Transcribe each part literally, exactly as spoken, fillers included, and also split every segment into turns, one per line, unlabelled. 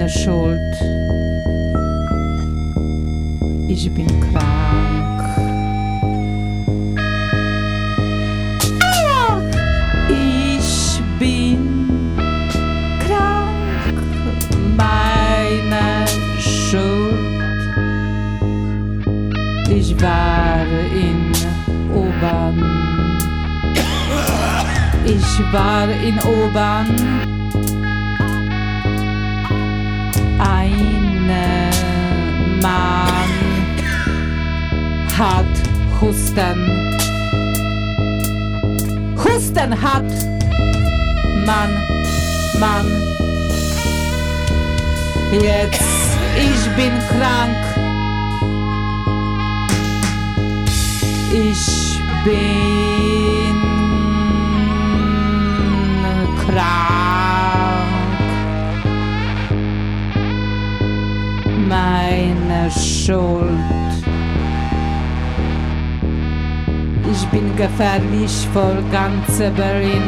meine Schuld. Ich bin krank. Ich bin krank. Meine Schuld. Ich war in U-Bahn. Ich war in U-Bahn. Ein Mann hat Husten. Husten hat Mann, Mann. Jetzt, ich bin krank. Ich bin krank. Meine Schuld. Ich bin gefährlich für ganze Berlin.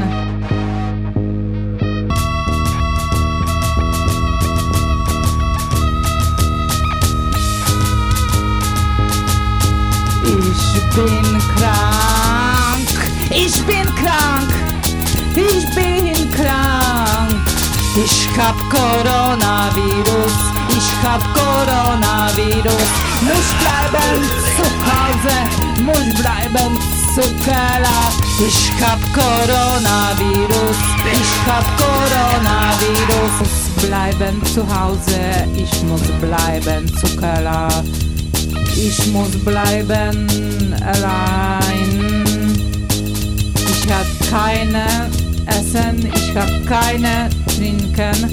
Ich bin krank. Ich bin krank. Ich bin krank. Ich hab Coronavirus. Ich hab Coronavirus. Muss bleiben zu Hause. Muss bleiben zu Keller. Ich hab Coronavirus. Ich hab Coronavirus. Muss bleiben zu Hause. Ich muss bleiben zu Keller. Ich muss bleiben allein. Ich hab keine Essen, ich hab keine Trinken.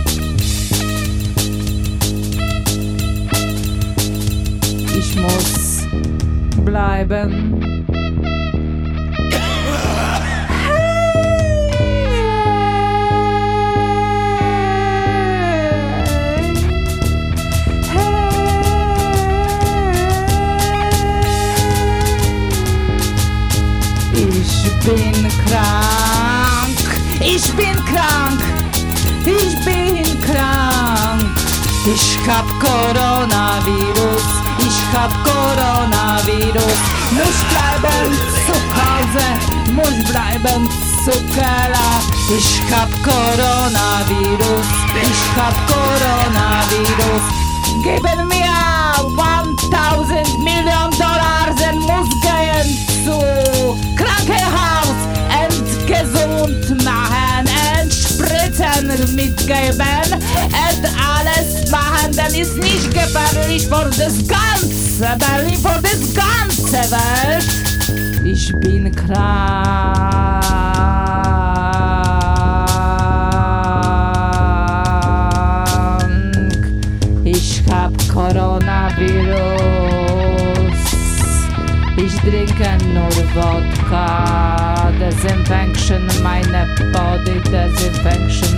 Ich muss bleiben. Ich bin krank, ich bin krank, ich bin krank. Ich hab Coronavirus, ich hab Coronavirus. Muss bleiben zu Hause, muss bleiben zu Keller. Ich hab Coronavirus, ich hab Coronavirus. Geben mir tausend Millionen Dollar, und muss gehen zu Krankenhaus und gesund machen und Spritzen mitgeben und alles machen, dann ist nicht gefährlich für das ganze Berlin, für das ganze Welt. Ich bin krank. Ich hab Coronavirus. Ich trinke nur Wodka, Disinfection, meine Body Disinfection.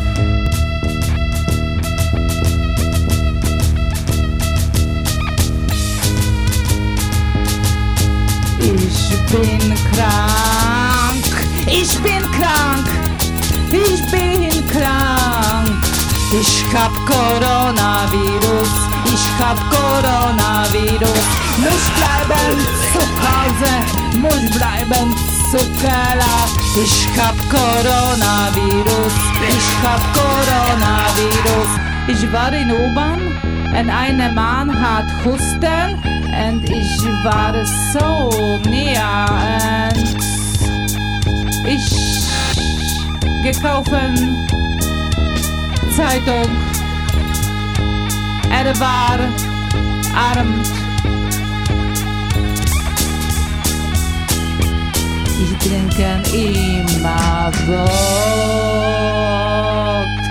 Ich bin krank, ich bin krank, ich bin krank. Ich hab Coronavirus, ich hab Coronavirus. Muss bleiben zu Hause, muss bleiben zu Keller. Ich hab Coronavirus, ich hab Coronavirus. Ich war in U-Bahn und ein Mann hat Husten und ich war so näher und ich gekaufen Zeitung. Er war arm. Ich trinke immer Wodka.